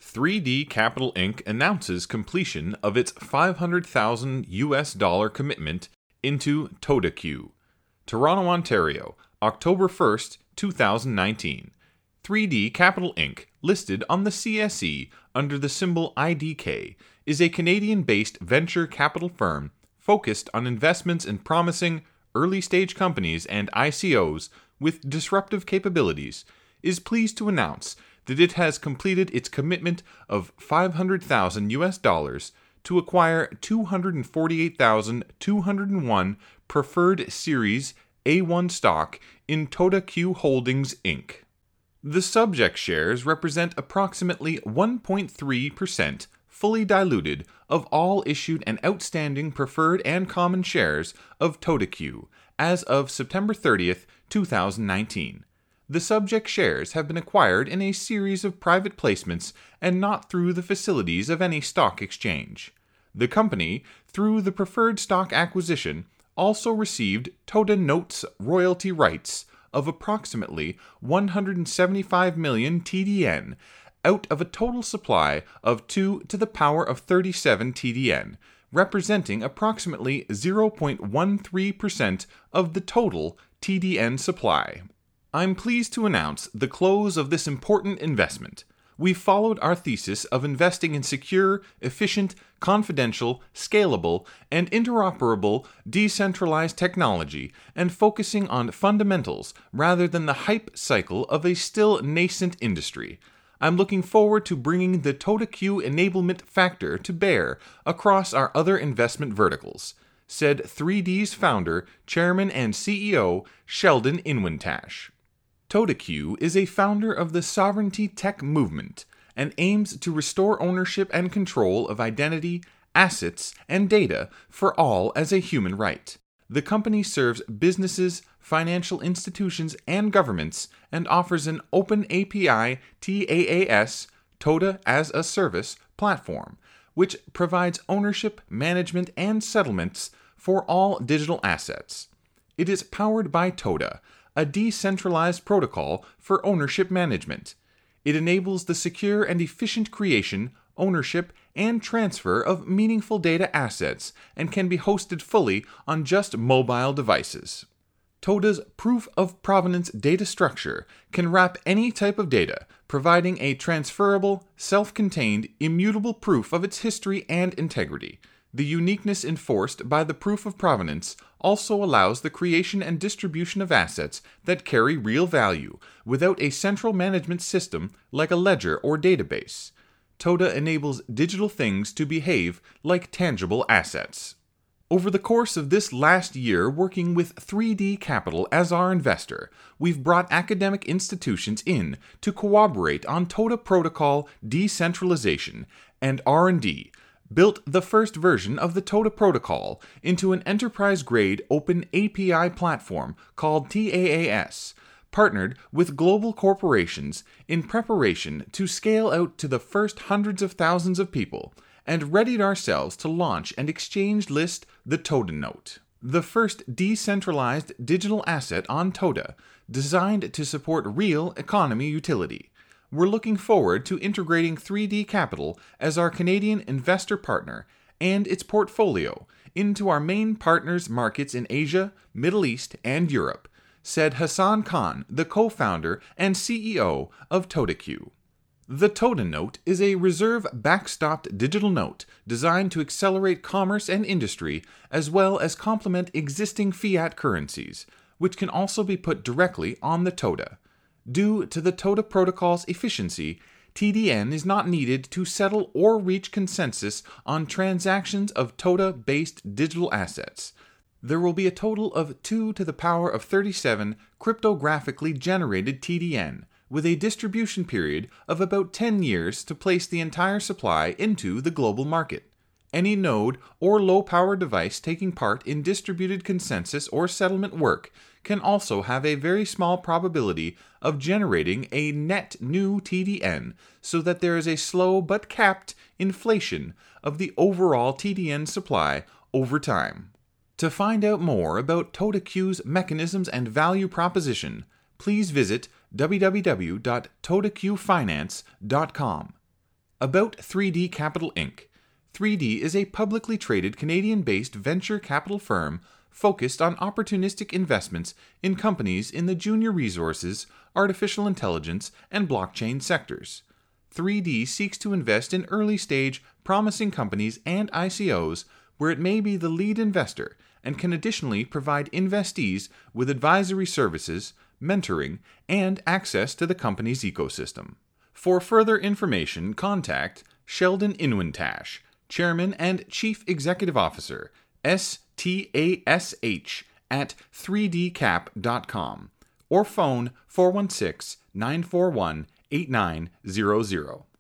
3D Capital Inc. announces completion of its $500,000 commitment into TodaQ. Toronto, Ontario, October 1st, 2019. 3D Capital Inc., listed on the CSE under the symbol IDK, is a Canadian-based venture capital firm focused on investments in promising, early-stage companies and ICOs with disruptive capabilities, is pleased to announce that it has completed its commitment of $500,000 to acquire 248,201 preferred Series A1 stock in TodaQ Holdings, Inc. The subject shares represent approximately 1.3% fully diluted of all issued and outstanding preferred and common shares of TodaQ as of September 30th, 2019. The subject shares have been acquired in a series of private placements and not through the facilities of any stock exchange. The company, through the preferred stock acquisition, also received Toda Notes royalty rights of approximately 175 million TDN out of a total supply of 2 to the power of 37 TDN, representing approximately 0.13% of the total TDN supply. I'm pleased to announce the close of this important investment. We followed our thesis of investing in secure, efficient, confidential, scalable, and interoperable decentralized technology and focusing on fundamentals rather than the hype cycle of a still nascent industry. I'm looking forward to bringing the TodaQ enablement factor to bear across our other investment verticals, said 3D's founder, chairman, and CEO Sheldon Inwentash. TodaQ is a founder of the Sovereignty Tech movement and aims to restore ownership and control of identity, assets, and data for all as a human right. The company serves businesses, financial institutions, and governments and offers an open API TaaS Toda as a Service platform, which provides ownership, management, and settlements for all digital assets. It is powered by Toda, a decentralized protocol for ownership management. It enables the secure and efficient creation, ownership, and transfer of meaningful data assets and can be hosted fully on just mobile devices. Toda's proof of provenance data structure can wrap any type of data, providing a transferable, self-contained, immutable proof of its history and integrity. The uniqueness enforced by the proof of provenance also allows the creation and distribution of assets that carry real value without a central management system like a ledger or database. Toda enables digital things to behave like tangible assets. Over the course of this last year working with 3D Capital as our investor, we've brought academic institutions in to cooperate on Toda protocol decentralization and R&D, built the first version of the Toda protocol into an enterprise-grade open API platform called TaaS, partnered with global corporations in preparation to scale out to the first hundreds of thousands of people, and readied ourselves to launch and exchange list the Toda Note, the first decentralized digital asset on Toda, designed to support real economy utility. We're looking forward to integrating 3D Capital as our Canadian investor partner and its portfolio into our main partners' markets in Asia, Middle East, and Europe, said Hassan Khan, the co-founder and CEO of TodaQ. The Toda Note is a reserve backstopped digital note designed to accelerate commerce and industry as well as complement existing fiat currencies, which can also be put directly on the Toda. Due to the Toda protocol's efficiency, TDN is not needed to settle or reach consensus on transactions of Toda-based digital assets. There will be a total of 2 to the power of 37 cryptographically generated TDN, with a distribution period of about 10 years to place the entire supply into the global market. Any node or low-power device taking part in distributed consensus or settlement work can also have a very small probability of generating a net new TDN, so that there is a slow but capped inflation of the overall TDN supply over time. To find out more about TodaQ's mechanisms and value proposition, please visit www.todaqfinance.com. About 3D Capital Inc. 3D is a publicly traded Canadian-based venture capital firm focused on opportunistic investments in companies in the junior resources, artificial intelligence, and blockchain sectors. 3D seeks to invest in early-stage, promising companies and ICOs where it may be the lead investor and can additionally provide investees with advisory services, mentoring, and access to the company's ecosystem. For further information, contact Sheldon Inwentash, Chairman and Chief Executive Officer, STASH, at 3dcap.com, or phone 416-941-8900.